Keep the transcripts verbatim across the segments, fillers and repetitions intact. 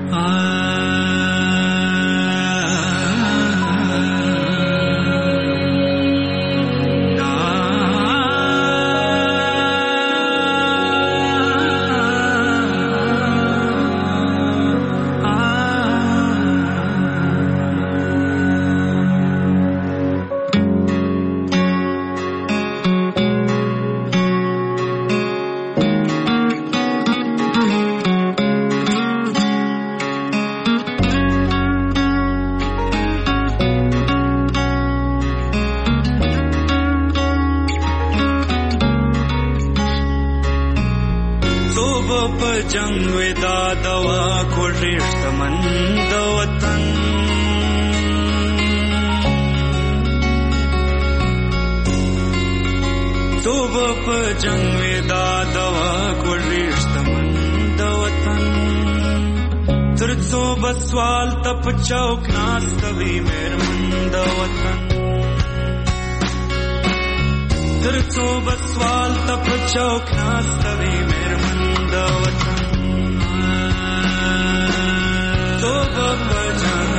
चौक नास्तवी मेरमंद वतन तिरचो बसवाल तप चौक नास्तवी मेरमंद वतन तो बजन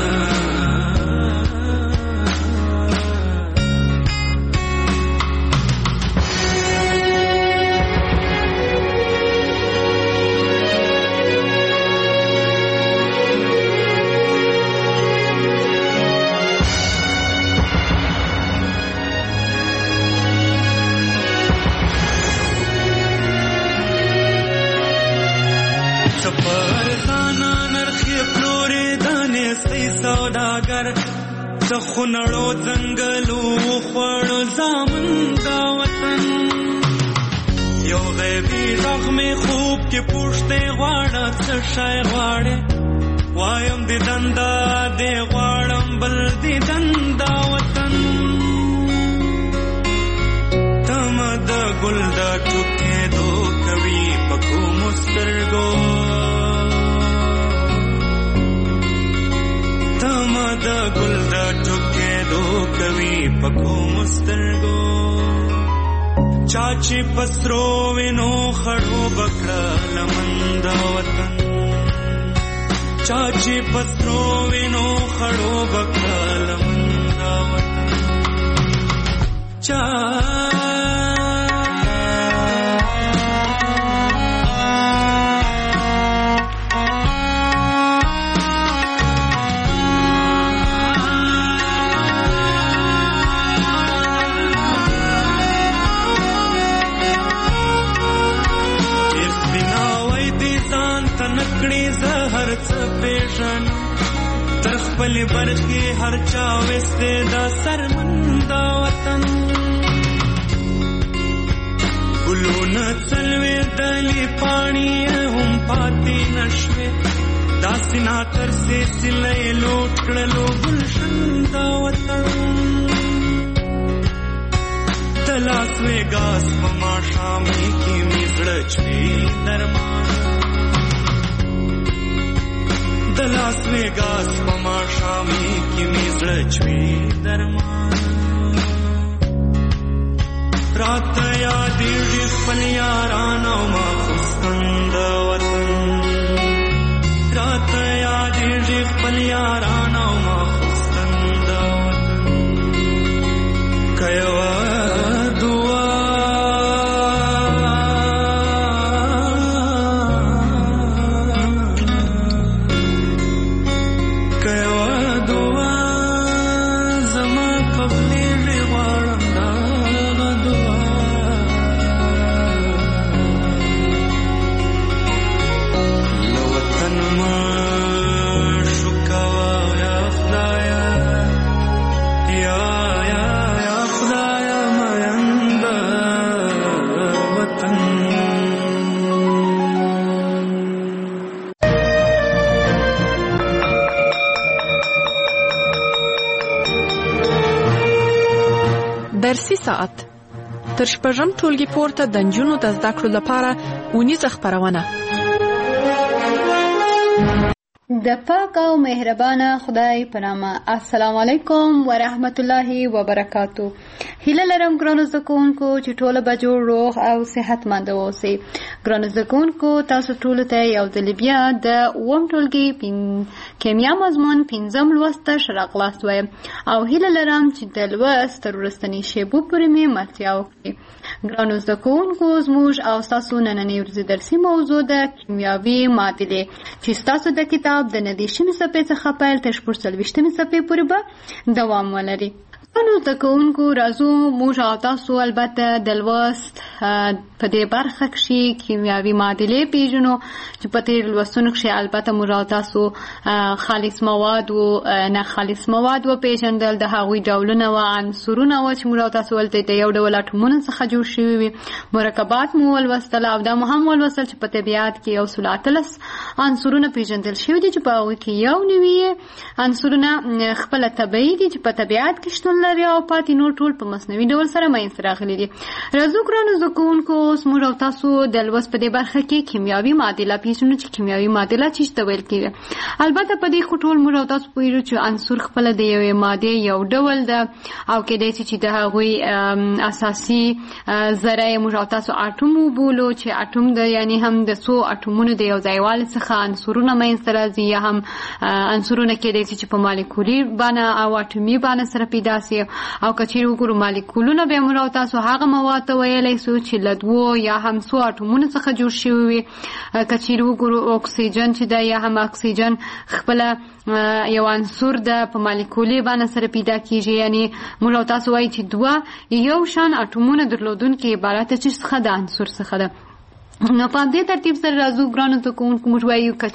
خنړو ځنګلو خوړ زامن دا وطن یو غیبی رغمې خوب کې پوښتې غواړه څه شی غواړې وایم دې دندا دې غواړم بل دې دندا وطن تم د ګل د ټوکې دو کوي پکو مسترګو تم د ګل د ټوکې دو کوي پکو مسترګو چاچی پسرو وینو خړو بکړه لمند وطن چاچی پسرو وینو خړو بکړه لمند وطن چا پلی برج کی ہر چاوستے دا سرمندا وطن گلون چلوے دلی پانی ہم پاتی نشوے دا سنا کر سے سلے لوٹ کڑلو گلشن دا وطن دلاس ویگاس پما شامی کی میزڑچ بھی درمان دلاس ویگاس پما شامی کی میزڑچ بھی درمان رات یادی خپل یارانو ما خستند وطن رات یادی خپل یارانو ما خستند وطن کيوا دعا درسي ساعت تر شپږم ټولګي پورته د نجونو د زده کړو لپاره اونیزه خپرونه. د پاک او مهربانه خدای په نامه. السلام علیکم ورحمت الله وبرکاتو. هیله لرم ګرانو زده کوونکو چې ټوله به جوړ روغ او صحتمند اوسئ. ګرانو زده کوونکو تاسو ټولو ته یو ځل بیا د اووم ټولګي کیمیا مضمون پنځم لوست ته ښه راغلاست وایم او هیله لرم چې د لوست تر وروستنۍ شیبو پورې مې ملتیا وکړي. ګرانو زده کوونکو زموږ او ستاسو نننۍ ورځې درسي موضوع د کیمیاوي معادلې چې ستاسو د کتاب د ندیشمې صفحې څخه پیل تر شپږ څلوېښتمې صفحې پورې به دوام ولري. نو زده کوونکو راځو موږ او تاسو البته د لوست په دې برخه کښې کیمیاوي معادلې پیژنو چې په تېرو لوستونو کښې البته موږ او تاسو خالص مواد و نه خالص مواد وپېژندل، د هغوی ډولونه و عنصرونه و چې موږ او تاسو ولته د یو ډول اټومونو څخه جوړ شوي وي. مرکبات مو ولوستل او دا مو هم ولوستل چې په طبیعت کې یو سل اتلس عنصرونه پیژندل شوي دي چې په هغوی کې یو نوي عنصرونه خپله طبیعي دي چې په طبیعت کې شتون لري او پاتې نور ټول په مصنوعي ډول سره منځته راغلي دي. راځو ګرانو زده کوونکو اوس موږ او تاسو د لوست په دې برخه کې کیمیاوي معادله پیژنو چې کیمیاوي معادله څه ته ویل کېږي. البته په دې خو ټول موږ او تاسو پوهېږو چې عنصر خپله د یوې مادې یو ډول ده او کېدای شي چې د هغوی اساسي ذره یې موږ او تاسو اټوم وبولو چې اټوم د یعنې هم د څو اټومونو د یو ځایوالي څخه عنصرونه منځته راځي یا هم عنصرونه کېدای شي چې په مالیکولي بڼه او اټومي بڼه سره پیدا سي او که چیرې وګورو مالیکولونه بیا موږ او تاسو هغه مواد ته ویلی سو چې له دوو یا هم څو اټومونو څخه جوړ شوي وي. که چیرې وګورو اکسیجن چې ده یا هم اکسیجن خپله یو عنصر ده په مالیکولي بڼه سره پیدا کېږي، یعنې موږ او تاسو وایي چې دوه یو شان اټومونه درلودونکي عبارت چې څخه د عنصر څخه ده. نو په دې ترتیب سره راځو ګرانو زده کوونکو موږ وایو که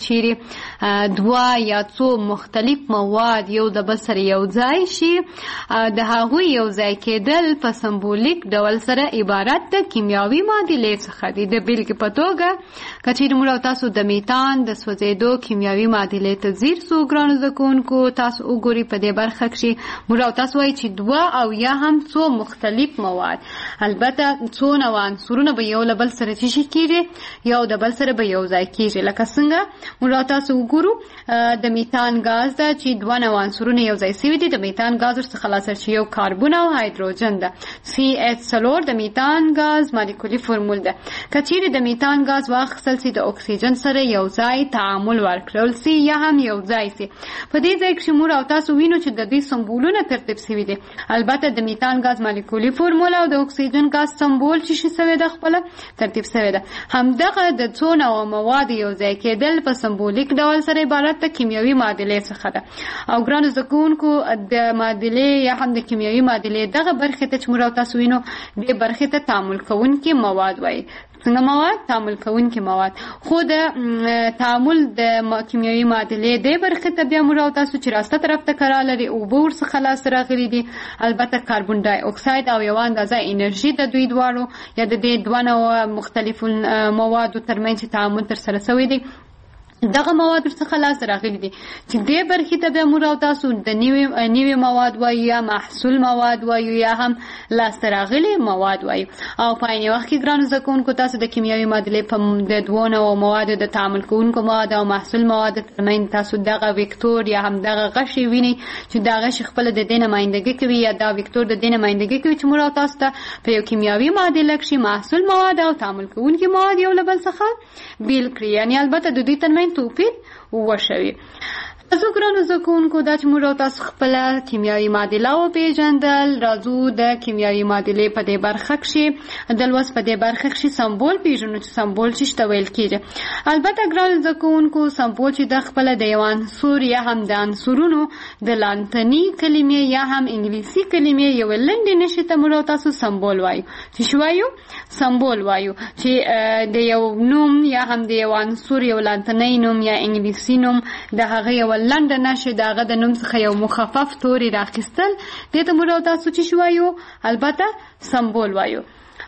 چیرې دوه یا څو مختلف مواد یو د بل سره یو ځای شي د هغوی یو ځای کېدل په سمبولیک ډول سره عبارت د کیمیاوي معادلې څخه دي. د بېلګې په توګه که چیرې موږ او تاسو د میتان د سوځېدو کیمیاوي معادلې ته ځیر سو ګرانو زده کوونکو تاسو وګورئ په دې برخه کښې موږ او تاسو وایي چې دوه او یا هم څو مختلف مواد البته څو نوع عنصرونه به یو له بل سره څه شي کېږي یو د بل سره به یو ځای کېږي. لکه څنګه موږ تاسو وګورو د میتان غاز ده چې دوه نوع عنصرونه یو ځای سوي دي. د میتان غاز ورڅخه خلاصه چې یو کاربن او هایدروجن ده. سی ایچ څلور د میتان غاز مالیکولي فرمول ده. که چیرې د میتان غاز واخیستل سي د اکسیجن سره یو ځای تعامل ورکړل سي یا هم یو ځای سي، په دې ځای کښې موږ او تاسو وینو چې د دې سمبولونه ترتیب سوي دي. البته د میتان غاز مالیکولي فرمول او د اکسیجن غاز سمبول چې شي سوی ده خپله ترتیب سوی ده. همدغه د څو نوع مواد یو ځای کېدل په سمبولیک ډول سره عبارت د کیمیاوي معادلې څخه ده. او ګرانو زده کوونکو د معادلې یا هم د کیمیاوي معادلې دغه برخې ته چې موږ او تاسو وینو دې برخې ته تعامل کوونکي مواد وایي. څنګه مواد؟ تعامل کوونکي مواد. خو د تعامل د کیمیاوي معادلې دې برخې ته بیا موږ او تاسو چې راسته طرف ته کار لري اوبه ورڅخه لاسته راغلي دي. البته کاربن ډای اکساید او یوه اندازه انرژي د دوی دواړو یا د دې دوه نوع مختلفو موادو ترمنځ تعامل ترسره شوی دی. دغه مواد ورڅخه لاسته راغلي دي چې دې برخې ته بیا موږ او تاسو د نوي نوي مواد وایو یا محصول مواد وایو یا هم لاسته راغلي مواد وایو. او په عین وخت کې ګرانو زده کوونکو تاسو د کیمیاوي معادلې په د دوو نوعو موادو د تعامل کوونکو مواد او محصول مواد ترمنځ تاسو دغه وکتور یا هم دغه غشي وینئ چې دا غشي خپله د دې نمایندګي کوي یا دا وکتور د دې نمایندګي کوي چې موږ او تاسو ته په یو کیمیاوي معادله کښې محصول مواد او تعامل کوونکي مواد یو له بل څخه بیل کړي، یعنې البته د دوی ترمنځ توپیر وشوي. راځو ګرانو زده کوونکو دا چې موږ او تاسو خپله کیمیاوي معادله وپېژندل. راځو د کیمیاوي معادلې په دې برخه کښې د لوست په دې برخه کښې سمبول پېژنو چې سمبول څه ته ویل کېږي. البته ګرانو زده کوونکو سمبول چې دا خپله د یو عنصر یا هم د عنصرونو د لاتیني کلمې یا هم انګلیسي کلمې یوې لنډې نښې ته موږ او تاسو سمبول وایو. چې شو وایو؟ سمبول وایو چې د یو نوم یا هم د یو عنصر یو لاتیني نوم یا انګلیسي نوم د هغه یو لنډه نښه د هغه د نوم څخه یو مخفف توری راخیستل دې ته موږ او تاسو چې شو وایو؟ البته سمبول وایو.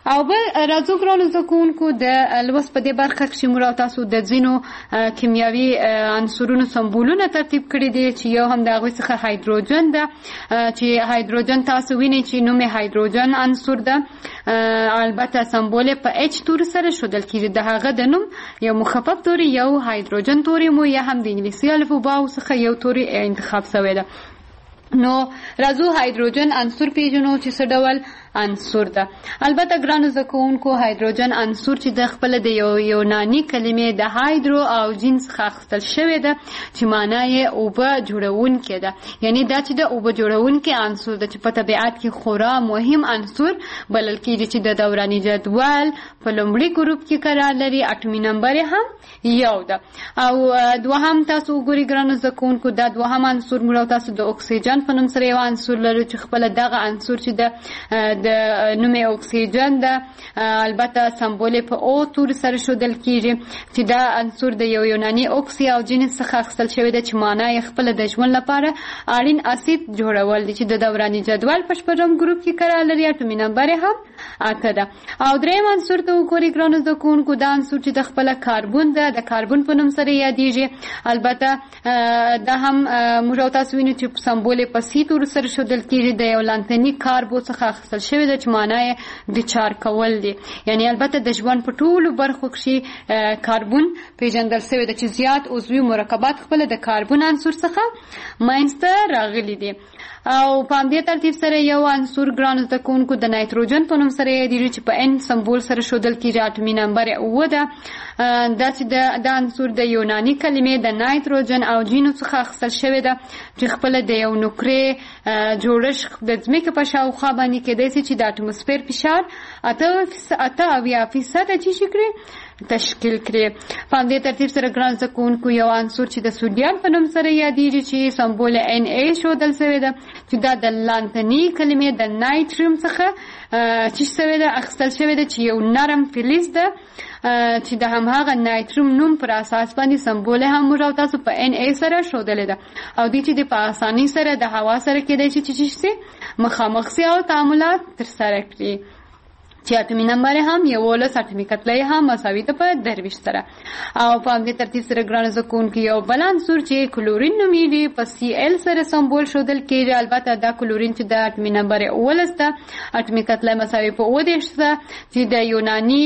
او بل راځو ګرانو زده کوونکو د لوست په دې برخه کې موږ تاسو د ځینو کیمیاوي عنصرونو سمبولونه ترتیب کړي دي چې یو هم د هغوی څخه هایدروجن ده چې هایدروجن تاسو وینئ چې نوم یې هایدروجن عنصر ده البته سمبول په اچ توري سره ښودل کیږي د هغه د نوم یو مخفف توري یو هایدروجن توري مو یا هم د انګلیسي الفباو څخه یو توري انتخاب شوی ده. نو راځو هایدروجن عنصر پیژنو چې څه ډول عنصر ده. البته ګرانو زده کوونکو هایدروجن عنصر چې د خپل د یو یوناني کلمې د هایدرو او جین څخه اخیستل شوی ده چې معنا یې اوبه جوړونکی ده، یعنی دا چې د اوبه جوړونکی عنصر ده چې په طبیعت کې خورا مهم عنصر بلل کېږي چې د دوراني جدول په لومړي ګروپ کې قرار لري. اټومي نمبر هم یو ده. او دوهم تاسو وګورئ ګرانو زده کوونکو دا دوهم عنصر موږ تاسو د اکسیجن په نوم سره یو عنصر لرو چې خپل دغه عنصر چې د د نوم اکسیجن ده البته سمبول په او تور سره ښودل کیږي چې دا عنصر د یو یوناني اوکسی او جین څخه اخیستل شوی ده چې معنا یې خپل د ژوند لپاره اړین اسید جوړول دي چې د دوراني جدول په شپږم ګروپ کې قرار لري. اټومي نمبر هم اته ده. او دریم عنصر ته وګورئ ګرانو زده کوونکو دا عنصر چې د خپل کاربن ده د کاربن په نوم سره یادیږي. البته دا هم موږ تاسو وینئ چې سمبول په سی تور سره ښودل کیږي د یو لانتني کاربو څخه اخیستل شوی ده چې معنا یې د چار کول دي، یعنی البته د ژوند په ټولو برخو کې کاربن پیژندل شوی ده چې زیات عضوي مرکبات خپل د کاربن عنصر څخه منځته راغلي دي. او په همدې ترتیب سره یو عنصر ګرانو زده کوونکو د نایتروجن په نوم سره یادیږي چې په ان سمبول سره ښودل کیږي. اټومي نمبر اوه ده. دا چې د عنصر د یوناني کلمې د نایتروجن او جینو څخه اخیستل شوی ده چې خپل د یو نقرې جوړښت د ځمکې په شاوخوا باندې کېدای شي چې د اټموسفیر فشار اته اویا فیصده چې شي کړي تشکیل کړي. په همدې ترتیب سره ګران زده کوونکو یو عنصر چې د سوډیم په نوم سره یادیږي چې سمبول ان ای ښودل شوی ده چې دا د لانتني کلمې د نایتریم څخه چې شوی ده اخیستل شوی ده چې یو نرم فلز ده چې د هماغه نایتریم نوم پر اساس باندې سمبول هم موږ تاسو په ان ای سره ښودلې ده او دې چې د په اساني سره د هوا سره کېدای شي چې چې مخامخ سي او تعاملات ترسره کړي چې اټومي نمبر هم یولس اټومي کتله هم مساوي ده په درویشت سره. او په همدې ترتیب سره ګرانو زده کوونکو یو بل عنصر چې کلورین نومیږي په سی ال سره سمبول ښودل کېږي. البته دا کلورین چې د اټومي نمبر اوولس ده اټومي کتله مساوي په اوه دېرش ده چې د یوناني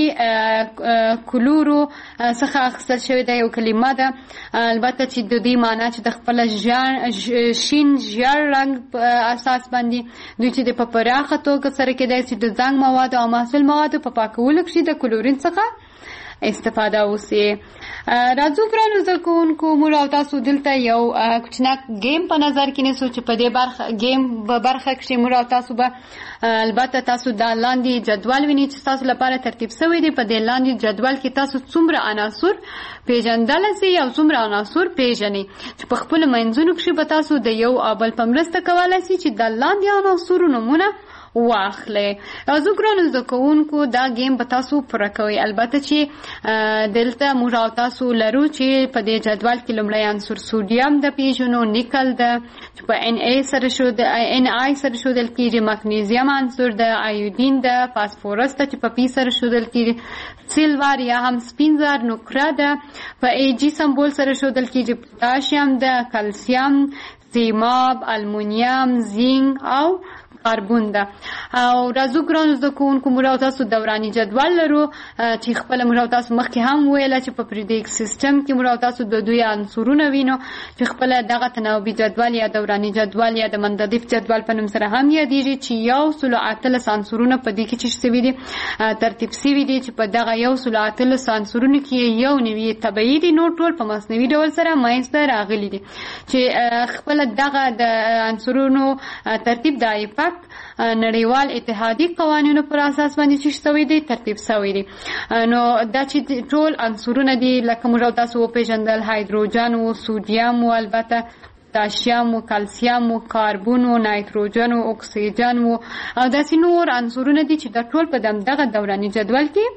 کلورو څخه اخیستل شوې ده یو کلمه ده. البته چې د دې معنا چې د خپل شین ژیړ رنګ په اساس باندې دوی چې د په پراخه توګه سره کېدای شي د زنګ مواد او محصول مواد په پاکولو کې د کلورین څخه استفاده وسی. راځو ګرانو زده کوونکو موږ او تاسو دلته یو کوچنی گیم په نظر کې نیسو چې په دې برخه گیم په برخه کې موږ او تاسو به البته تاسو د لاندې جدول وینئ چې تاسو لپاره ترتیب شوی دی. په دې لاندې جدول کې تاسو څومره عناصر پیژندل سي او څومره عناصر پیژنئ چې په خپل منځونو کې به تاسو د یو ابل په مرسته کولای شئ چې د لاندې عناصرو نومونه واخلئ. راځو ګرانو زده کوونکو دا گیم به تاسو پوره کوئ. البته چې دلته موږ او تاسو لرو چې په دې جدول کې لومړی عنصر سوډیم د پیژنو، نیکل ده چې په ان ای سره ښودل ان آی سره ښودل کېږي، مګنیزیم عنصر ده، ایودین ده، فاسفورس ده چې په پی سره ښودل کېږي، سیلور یا هم سپین زر نقره ده په ای جی سمبول سره ښودل کېږي، پوتاشیم ده، کلسیم، سیماب، المونیم، زینک او کاربن ده. او راځو ګرانو زده کوونکو موږ او تاسو دوراني جدول لرو چې خپله موږ او تاسو مخکې هم ویله چې په پریډیک سیسټم کې موږ او تاسو د دوی عنصرونه وینو چې خپله دغه تناوبي جدول یا دوراني جدول یا د منددف جدول په نوم سره هم یادیږي چې یو سلو اتلس عنصرونه په دې کې چې شوي دي ترتیب شوي دي چې په دغه یو سلو اتلس عنصرونو کې یو نوي طبیعي دي، نور ټول په مصنوعي ډول سره منځته راغلي دي چې خپله دغه د عنصرونو ترتیب د ایپاک نړیوال اتحادي قوانینو پر اساس باندې چې شوی دی ترتیب شوی دی. نو دا چې ټول عنصرونه دي لکه موږ تاسو وپېژندل هایدروجن او سوډیم او البته پوتاشیم او کلسیم او کاربن او نایتروجن او اکسیجن او داسې نور عنصرونه دي چې د ټول په دغه دوراني جدول کې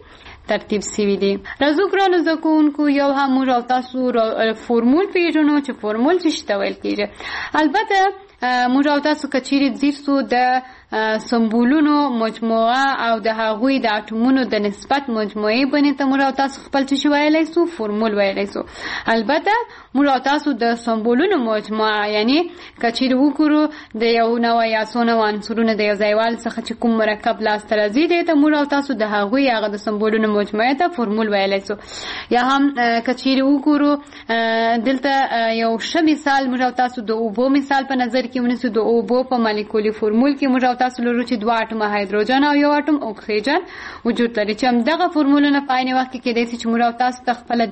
ترتیب سوي دي. راځو ګرانو زده کوونکو یو هم موږ او تاسو فورمول پیژنو چې فورمول څه ته ویل کېږي. البته موږ او تاسو کچېرې ځیر سو د سمبولونو مجموعه او د هغوی د اټومونو د نسبت مجموعې باندې ته موږ او تاسو خپل څه ویلای سو فورمول ویلای سو. البته موږ او تاسو د سمبولونو مجموعه یعنی کچېرې وګورو د یو نوع یا څو نوع عنصرونو د یو ځایوالي څخه چې کوم مرکب لاسته راځي دی ته موږ او تاسو د هغوی هغه د سمبولونو مجموعې ته فورمول ویلای سو. یا هم کچېرې وګورو دلته یو ښه مثال موږ او تاسو د اوبو مثال په نظر کې ونیسو. د اوبو په مالیکولي فورمول کې موږ تاسو لرو چې دوه اټومه هایدروجن او یو اټوم اکسیجن وجود لري چې همدغه فورمولونه په عین وخت کې کېدای شي چې موږ تاسو ته خپله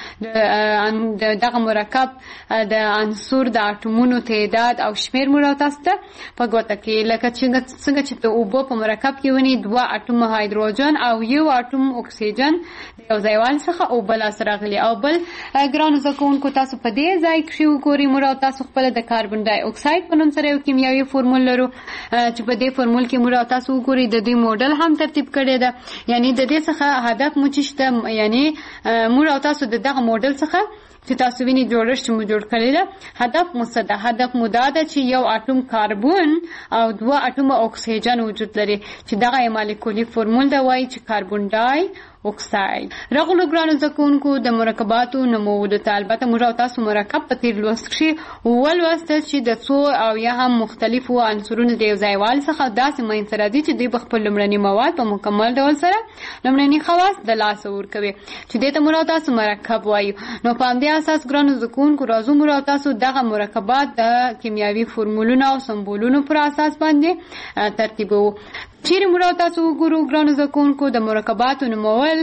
د دغه مرکب د عنصر د اټومونو تعداد او شمېر موږ تاسو ته په ګوته کې لکه څنګه چې د اوبو په مرکب کې ونی دوه اټومه هایدروجن او یو اټوم اکسیجن د یو ځایوالي څخه اوبه لاسته راغلي. او بل ګرانو زده کوونکو تاسو په دې ځای کښې وګورئ موږ تاسو خپله د کاربن ډای اکساید په نوم سره یو کیمیاوي فورمول لرو چې په دې فورمول کې موږ تاسو وګورئ د دې موډل هم ترتیب کړی ده. یعنی د دې څخه هدف مو چې شته یعنی موږ تاسو د دغه موډل څخه چې تاسو ویني جوړښت چې مو جوړ کړی ده هدف مو څه ده؟ هدف مو دا ده چې یو اټوم کاربن او دوه اټومه اکسیجن وجود لري چې دغه یې مالیکولي فورمول ده وایي چې کاربن ډای اکساید. راغلو ګرانو زده کوونکو د مرکباتو نومولو ته. البته موږ او تاسو مرکب په تېر لوست کښې ولوستل چې د څو او یا هم مختلفو عنصرونو د یو ځایوالي څخه داسې منځته راځي چې دوی به خپل لومړني مواد په مکمل ډول سره لومړني خواص د لاسه ورکوي چې دې ته موږ او تاسو مرکب وایو. نو په همدې اساس ګرانو زده کوونکو راځو موږ او تاسو دغه مرکبات د کیمیاوي فورمولونو او سمبولونو پر اساس باندې ترتیبوو. چیرې موږ تاسو وګورو ګرانو زده کوونکو د مرکباتو نومول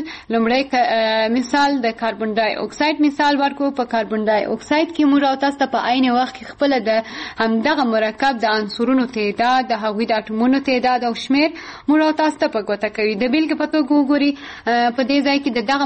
لومړی مثال د کاربن ډای اکساید مثال ورکو. په کاربن ډای اکساید کې موږ تاسو ته په عین وخت کې خپله د همدغه مرکب د عنصرونو تعداد د هغوی د اټومونو تعداد او شمېر موږ تاسو ته په ګوته کوي. د بېلګې په توګه وګورئ په دې ځای کې د دغه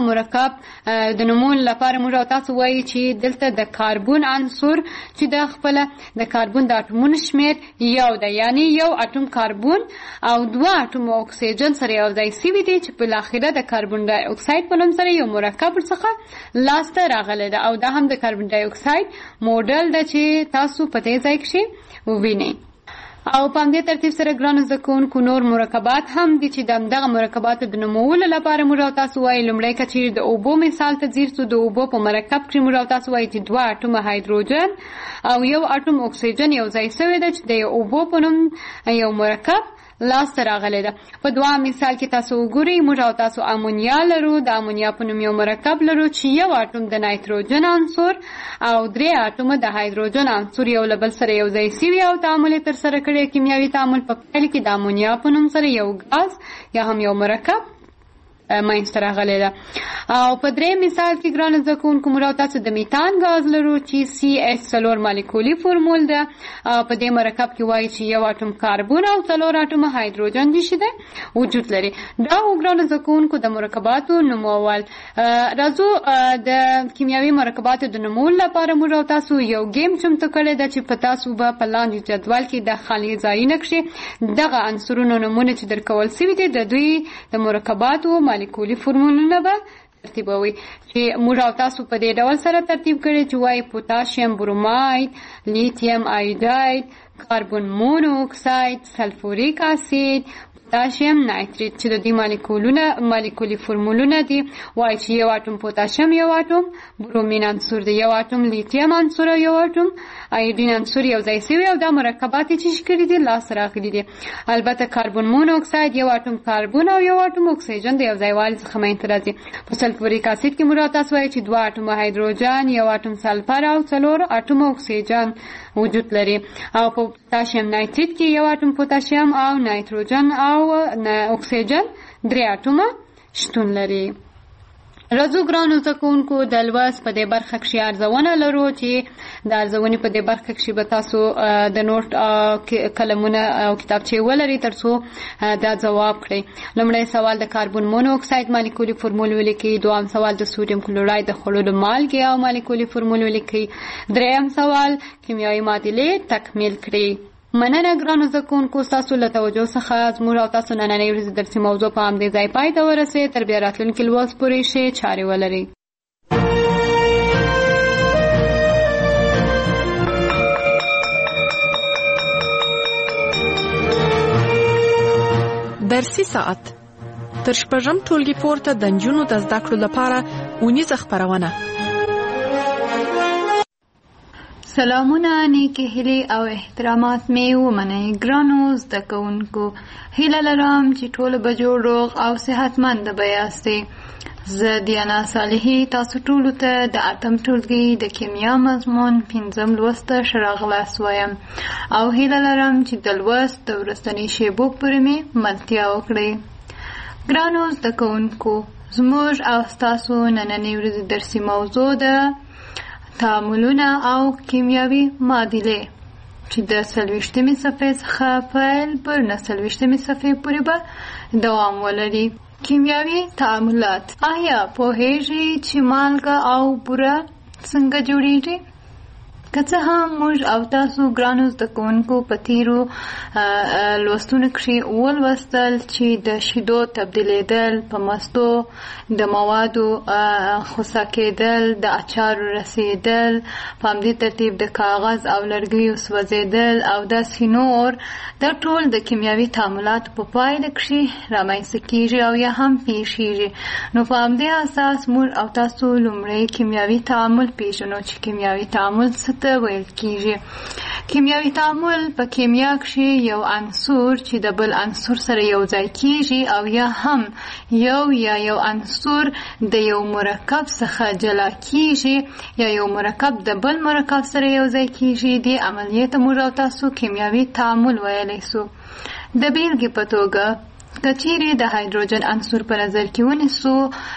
مرکب د نومولو لپاره موږ تاسو وایي چې دلته د کاربن عنصر چې د خپله د کاربن د اټومونو شمېر یو ده یعنی یو اټوم کاربن او دوه اټوم اکسیجن سره یو ځای سوي دي چې په اخره د کاربن ډای اکساید په نوم سره یو مرکب څخه لاسته راغلی ده. او دا هم د کاربن ډای اکساید موډل ده چې تاسو په دې ځای کښې ووینئ. او په همدې ترتیب سره ګرانو زده کوونکو نور مرکبات هم دي چې د همدغه مرکباتو د نومولو لپاره موږ تاسو وایي. لومړی که چیرې د اوبو مثال ته ځیر سو د اوبو په مرکب کښې موږ تاسو وایي چې دوه اټومه هایدروجن او یو اټوم اکسیجن یو ځای سوی ده چې د یو اوبو په نوم یو مرکب لاسته راغلی ده. په دوه مثال کې تاسو وګورئ موږ او تاسو امونیا لرو. د امونیا په نوم یو مرکب لرو چې یو اټوم د نایتروجن عنصر او درې اټومه د هایدروجن عنصر یو له بل سره یو ځای سوي او تعامل یې ترسره کړی. کیمیاوي تعامل په پیل کې د امونیا په نوم سره یو ګاز یا هم یو مرکب منځته راغلی ده. او په درې مثال کې ګرانو زده کوونکو موږ تاسو د میتان ګاز لرو چې سی ایچ څلور مالیکولي فورمول ده. په دې مرکب کې وایي چې یو اټوم کاربن او څلور اټومه هایدروجن دي چې ده وجود لري. دا ګرانو زده کوونکو د مرکباتو نومول. راځو د کیمیاوي مرکباتو د نومولو لپاره موږ تاسو یو ګیم چمتو کړی ده چې په تاسو به په لاندې جدول کې د خالي ځایونه کښې دغه عنصرونو نومونه چې درکول سوي دي د دوی د مرکباتو مالیکولي فورمولونه به ترتیبوي چې موږ او تاسو په دې ډول سره ترتیب کړي چې وایي پوتاشیم بروماید، لیتیم آیوداید، کاربن مونو اکساید، سلفوریک اسید، پوتاشیم نایتریت چې د دې مالیکولونه مالیکولي فورمولونه دي. وایي چې یو اټوم پوتاشیم یو اټوم برومین عنصر دی یو اټوم لیتیم عنصر یو اټوم آیودین عنصر یو ځای سوي او دا مرکبات یې چې کړي دي لاسته راغلي دي. البته کاربن مونو اکساید یو اټوم کاربن او یو اټوم اکسیجن د یو ځایوالي څخه منځته راځي. په سلفوریک اسید کې موږ تاسو وایي چې دوه اټومه هایدروجن یو اټوم سلفر او څلور اټومه اکسیجن وجود لري. او په پوتاشیم نایتریت کې یو اټوم پوتاشیم او نایتروجن او او اکسیجن درې اټومه شتون لري. راځو ګرانو زده کوونکو د لوست په دې برخه کښې ارزونه لرو چې د ارزونې په دې برخه کښې به تاسو د نوټ قلمونه او کتابچې ولرئ تر څو دا ځواب کړئ. لومړی سوال د کاربن مونو اکساید مالیکولي فورمول ولیکئ. دویم سوال د سوډیم کلوراید د خوړلو مالګې او مالیکولي فورمول ولیکئ. دریم سوال کیمیاوي معادلې تکمیل کړئ. مننه ګرانو زده کوونکو، ستاسو له توجه څخه زموږ او تاسو نننۍ ورځې درسي موضوع په همدې ځای پای ته ورسېد. تر بیا راتلونکي لوست پورې ښې چارې ولرئ. درسي ساعت تر شپږم ټولګي پورته د نجونو د زده کړو لپاره اونیزه خپرونه. سلامونه، نیکې هیلې او احترامات مې ومنئ ګرانو زده کوونکو. هیله لرم چې ټول به جوړ روغ او صحتمند به یاستئ. زه دیانا صالحي تاسو ټولو ته د اتم ټولګي د کیمیا مضمون پنځم لوست ته ښه راغلاست وایم او هیله لرم چې د لوست د وروستنۍ شیبو پورې مې ملتیا وکړئ. ګرانو زده کوونکو، زموږ او ستاسو نننۍ ورځې درسي موضوع ده تعاملونه او کیمیاوي معادلې چې د څلوېښتمې صفحې څخه پیل پر نه څلوېښتمې صفحې پورې به دوام ولري. کیمیاوي تعاملات. آیا پوهیږئ چې مالګه او بوره څنګه جوړیږي؟ که څه هم موږ او تاسو ګرانو زده کوونکو په تیرو لوستونو کښې ولوستل چې د شیدو تبدیلېدل په مستو، د موادو خوسا کېدل، د اچارو رسېدل، په همدې ترتیب د کاغذ او لرګیو سوځېدل او داسې نور، دا ټول د کیمیاوي تعاملاتو په پایله کښې رامنځته کېږي او یا هم پېښېږي. نو په همدې اساس موږ او تاسو لومړی کیمیاوي تعامل پېژنو چې کیمیاوي تعامل څه ته ویل کېږي. کیمیاوي تعامل په کیمیا کښې یو عنصر چې د بل عنصر سره یو ځای کېږي او یا هم یو یا یو عنصر د یو مرکب څخه جلا کېږي یا یو مرکب د بل مرکب سره یو ځای کېږي، دې عملیې ته موږ او تاسو کیمیاوي تعامل ویلی سو. د بیلګې په توګه که چیرې د هایدروجن عنصر په نظر کې ونیسو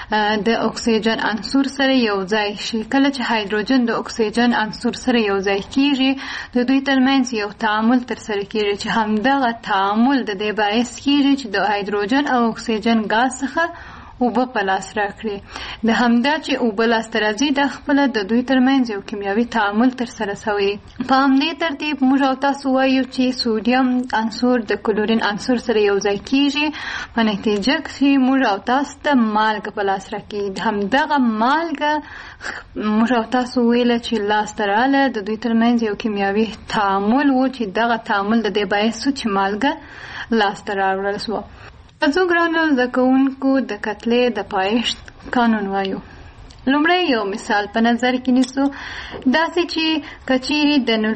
د اکسیجن عنصر سره یو ځای شي. کله چې هایدروجن د اکسیجن عنصر سره یو ځای کېږي، د دوی ترمنځ یو تعامل ترسره کېږي چې همدغه تعامل د دې باعث کېږي چې د هایدروجن او اکسیجن ګاز څخه اوبه په لاس راکړي. د همدا چې اوبه لاسته راځي دا خپله د دوی ترمنځ یو کیمیاوي تعامل ترسره سوی. په همدې ترتیب موږ او تاسو وایو چې سودیم عنصر د کلورین عنصر سره یو ځای کېږي، په نتیجه کې موږ او تاسو ته مالګه په لاس راکړي. همدغه مالګه موږ او تاسو ویله چې لاسته راغله، د دوی ترمنځ یو کیمیاوي تعامل و چې دغه تعامل د دې باعث شو چې مالګه لاسته راوړل سوه. ازو ګرانو زده کوونکو، د کتلې د پایښت قانون وایو. لومړی یو مثال په نظر کې نیسو، داسې چې کچیرې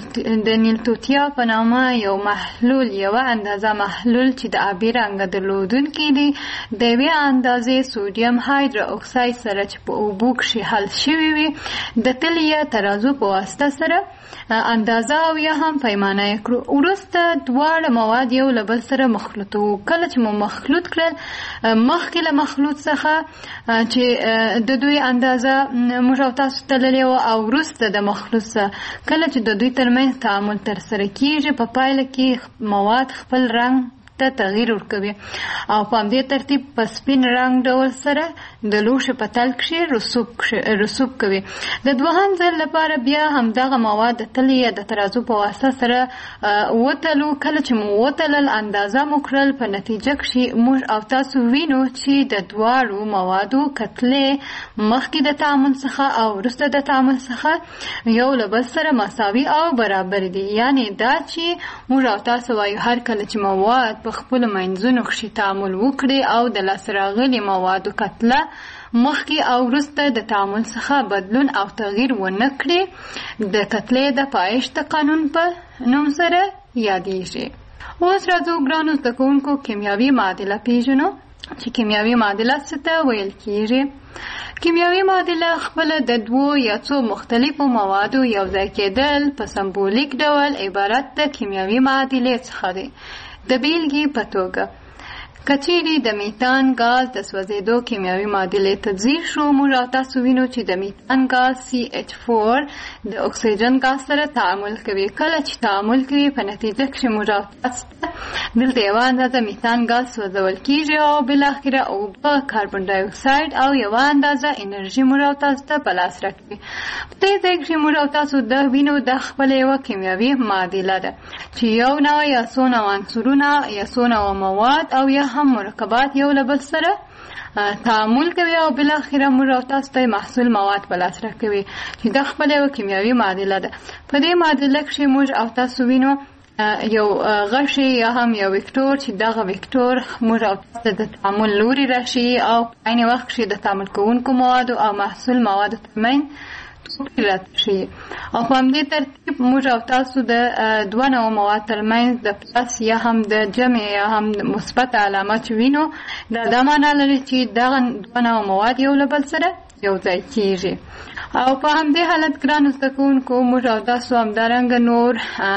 د نیلتوتیا په نامه یو محلول، یوه اندازه محلول چې د آبي رنګه درلودونکی دی، د یوې اندازې سودیم هایدرو اکساید سره چې په اوبو کښې حل شوي وي، د تلې یا ترازو په واسطه سره اندازه او یا هم پیمانه یې کړو. وروسته دواړه مواد یو له بل سره مخلوط وو. کله چې مو مخلوط کړل، مخکې له مخلوط څخه چې د دوی اندازه موږ او تاسو تللې وه او وروسته د مخلوط څخه کله چې د دوی ترمنځ تعامل ترسره کېږي، په پایله کې مواد خپل رنګ ته تغییر ورکوي او په همدې ترتیب په سپین رنګ ډول سره د لوښي په تل کښې رسوب رسوب کوي. د دوهم ځل لپاره بیا همدغه مواد د تلې یا د ترازو په واسطه سره وتلو. کله چې مو وتلل، اندازه مو کړل، په نتیجه کښې موږ او تاسو وینو چې د دواړو موادو کتلې مخکې د تعامل څخه او وروسته د تعامل څخه یو له بل سره مساوي او برابر دي. یعنې دا چې موږ او تاسو وایو هر کله چې مواد په خپلو منځونو کښې تعامل وکړي او د لاسته راغلي موادو کتله مخکې او وروسته د تعامل څخه بدلون او تغییر ونه کړي، د کتلې د پایښت قانون په نوم سره یادېږي. اوس راځو ګرانو زده کوونکو کیمیاوي معادله پېژنو چې کیمیاوي معادله څه ته ویل کېږي. کیمیاوي معادله خپله د دوو یا څو مختلفو موادو یو ځای کېدل په سمبولیک ډول عبارت د کیمیاوي معادلې څخه دی. د بیلګې په توګه که چیرې د میتان ګاز د سوځېدو کیمیاوي معادلې تجزیه شو، موږ او تاسو وینو چې د میتان ګاز سی ایچ فور د اکسیجن ګاز سره تعامل کوي. کله چې تعامل کوي، په نتیجه کې موږ او تاسو دلته یوه اندازه میتان ګاز سوځول کیږي او بالاخره اوبه، کاربن ډای اکساید او یوه اندازه انرژي موږ او تاسو ته په لاس راکوي. په دې ځای کښې موږ او تاسو د وینو د خپله یوه کیمیاوي معادله ده چې یو نوع یا څو نوع عنصرونه یا څو نوع مواد او یا هم مرکبات یو له بل سره تعامل کوي او بالاخره موږ او تاسو ته محصول مواد په لاس راکوي چې د خپله یوه کیمیاوي معادله ده. په دې معادله کښې موږ او تاسو وینو یو غشی یا هم یو وکتور چې دغه وکتور موږ او تاسو د تعامل لوري راشي او په عین وخت کښې د تعامل کوونکو موادو او محصول موادو ترمنځ توپیر راشي او په همدې ترتیب موږ او تاسو د دوه نوع مواد ترمنځ د پلس یا هم د جمع یا هم مثبت علامه چې وینو دا دا معنا لري چې دغه دوه نوع مواد یو له بل سره یو ځای کېږي. او په همدې حالت ګرانو زده کوونکو موږ او تاسو همدارنګه نور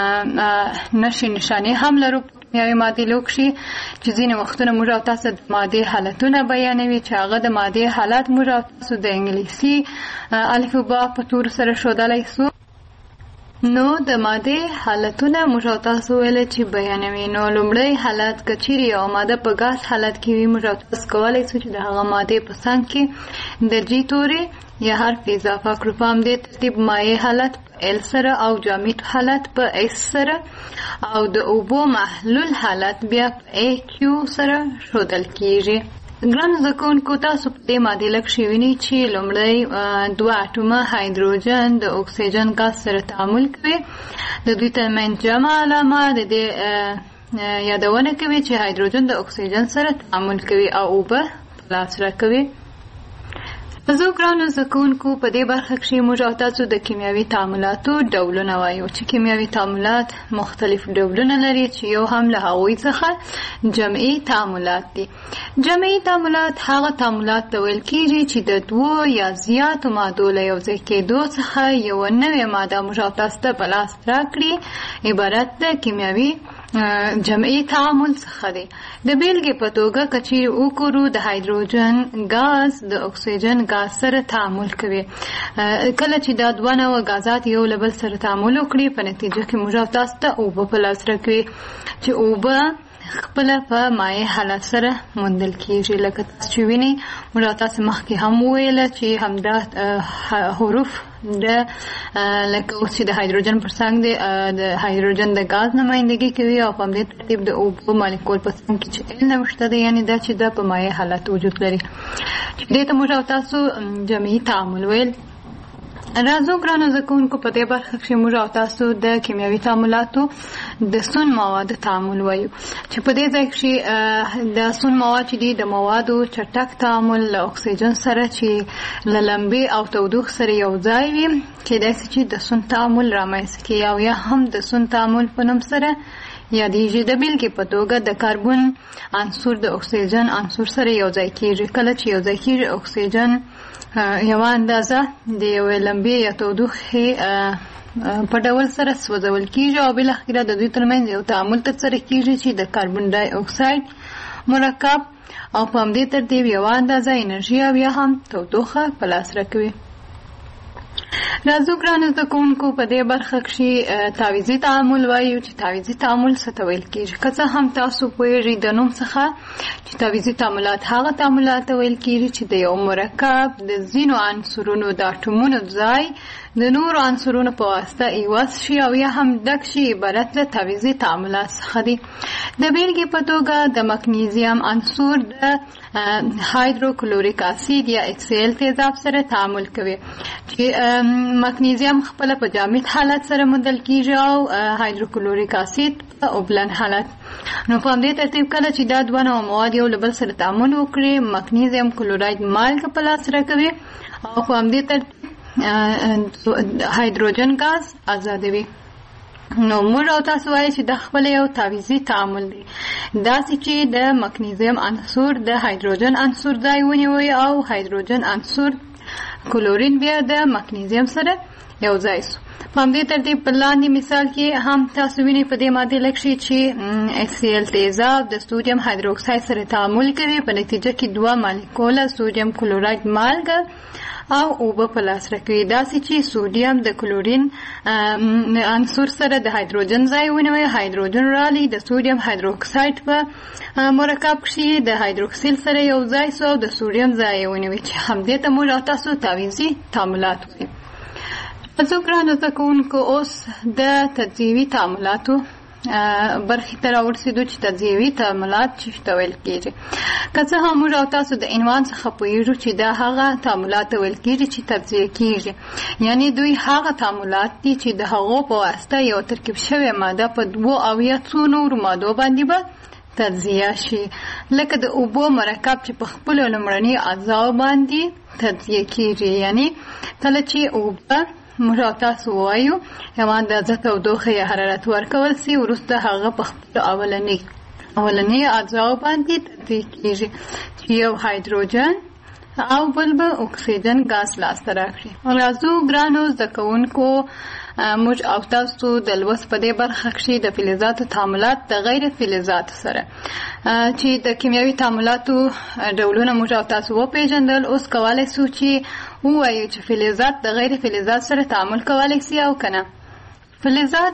نښې نښانې هم لرو په کیمیاوي معادلو کښې چې ځینې وختونه موږ او تاسو د مادې حالتونه بیانوي چې هغه د مادې حالت موږ او تاسو د انګلیسي الفبا په تورو سره ښودلی سو. نو د مادې حالتونه موږ او تاسو ویلی چې بیانوي. نو لومړی حالت که چیرې یوه ماده په ګاز حالت کې وي موږ او تاسو کولی سو چې د هغه مادې په څنګ کې د جي تورې یا حرف اضافه کړو. په همدې ترتیب مایع حالت په ال سره او جامد حالت په اس سره او د اوبو محلول حالت بیا په ای کیو سره ښودل کیږي. ګرانو زده کوونکو تاسو په دې معادله کښې وینئ چې لومړی دوه اټومه هایدروجن د اکسیجن ګاز سره تعامل کوي. د دوی ترمنځ جمع علامه د دې یادونه کوي چې هایدروجن د اکسیجن سره تعامل کوي او اوبه په لاس راکوي. زه ګرانو زده کوونکو په دې برخه کښې موږ او تاسو د کیمیاوي تعاملاتو ډولونه وایو چې کیمیاوي تعاملات مختلف ډولونه لري چې یو هم له هغوی څخه جمعي تعاملات دي. جمعي تعاملات هغه تعاملات ته ویل کېږي چې د دوو یا زیاتو مادو له یو ځای کېدو څخه یوه نوې ماده موږ او تاسو ته په لاس راکړي عبارت د کیمیاوي جمعي تعامل څخه دی. د بیلګې په توګه که چیرې وګورو د هایدروجن ګاز د اکسیجن ګاز سره تعامل کوي. کله چې دا دوه نوع ګازات یو له بل سره تعامل وکړي په نتیجه کې موږ او تاسو ته اوبه په لاس راکوي چې اوبه خپله په مایع حالت سره موندل کېږي. لکه تاسو چې وینئ موږ او تاسو مخکې هم وویله چې همدا حروف د لکه اوس چې د هایدروجن پر څنګ دی د هایدروجن د ګاز نمایندګي کوي او په همدې ترتیب د اوبو مالیکول په څنګ کې چې ال نوشته دی یعنې دا چې دا په مایع حالت وجود لري چې دې ته موږ او تاسو جمعي تعامل ویل. راځو ګرانو زده کوونکو په دې برخه کښې موږ او تاسو د کیمیاوي تعاملاتو د سون موادو تعامل وایو چې په دې ځای کښې د سون مواد چې دي د موادو چټک تعامل له اکسیجن سره چې له لمبې او تودوخې سره یو ځای وي کېدای شي چې د سون تعامل رامنځته کړي او یا هم د سون تعامل په نوم سره یادېږي. د بیلګې په توګه د کاربن عنصر د اکسیجن عنصر سره یو ځای کېږي. کله چې یو ځای کېږي اکسیجن یوه اندازه د یوې لمبې یا تودوخې په ډول سره سوځول کېږي او بالاخره د دوی ترمنځ یو تعامل ترسره کېږي چې د کاربن ډای اکساید مرکب او په همدې ترتیب یوه اندازه انرژي او یا هم تودوخه په لاس راکوي. راځو ګرانو زده کوونکو په دې برخه کښې تعویضي تعامل وایو چې تعویضي تعامل څه ته ویل کېږي. که څه هم تاسو پوهېږئ د نوم څخه چې تعویضي تعاملات هغه تعاملات ته ویل کېږي چې د یو مرکب د ځینو عنصرونو د اټومونو ځای د نورو عنصرونو په واسطه عوض شي او یا هم ډک شي عبارت له تعویضي تعاملات څخه دي. د بیلګې په توګه د مګنیزیم عنصر د هایدروکلوریک اسید یا ایچ سی ال تیزاب سره تعامل کوي چې مګنیزیم خپله په جامد حالت سره موندل کېږي او هایدروکلوریک اسید په اوبلن حالت. نو په همدې ترتیب کله چې دا دوه نوع مواد یو له بل سره تعامل وکړي مګنیزیم کلوراید مالګه په لاس راکوي او په همدې ترتیب هایدروجن ګاز آزادوي. نو موږ او تاسو وایي چې د خپل یو تعویضي تعامل دی داسې چې د مګنیزیم عنصر د هایدروجن عنصر ځای ونیوي او هایدروجن عنصر کلورین بیا د مګنیزیم سره یو ځای سو. په همدې ترتیب په لاندې مثال کې هم تاسو وینئ په دې معادله کښې چې ایچ سی ال تیزاب د سودیم هایدروکساید سره تعامل کوي په نتیجه کې دوه مالیکوله سودیم کلوراید مالګه او اوبه په لاس راکوي، داسې چې سودیم د کلورین عنصر سره د هایدروجن ځای ونیوي، هایدروجن رالی د سودیم هایدروکساید په مرکب کښې د هایدروکسیل سره یو ځای سو او د سودیم ځای ونیوي چې همدې ته موږ او تاسو تعویضي تعاملات وایو. زه ګرانو زده کوونکو اوس د تجزیوي تعاملاتو برخې ته راورسېدو چې تجزیوي تعاملات چې ته ویل کېږي. که څه هم موږ او تاسو د عنوان څخه پوهېږو چې دا هغه تعاملات ته ویل کېږي چې تجزیه کېږي، یعنې دوی هغه تعاملات دي چې د هغو په واسطه یو ترکیب شوې ماده په دوو او یا څو نورو مادو باندې به تجزیه شي، لکه د اوبو مرکب چې په خپلو لومړني اجزاو باندې تجزیه کېږي. یعنې کله چې اوبه موږ او تاسو ووایو یوه اندازه تودوخه یا حرارت ورکول سي، وروسته هغه په خپلو اولني اولني اجزاو باندې تجزیه کېږي چې یو هایدروجن او بل به اکسیجن ګاز لاسته راکړي. راځو ګرانو زده کوونکو موږ او تاسو د لوست په دې برخه کښې د فلزاتو تعاملات د غیر فلزاتو سره چې د کیمیاوي تعاملاتو ډولونه موږ او تاسو وپېژندل. اوس کولی سو چې ووایو چې فلزات د غیر فلزات سره تعامل کولی سي او که نه. فلزات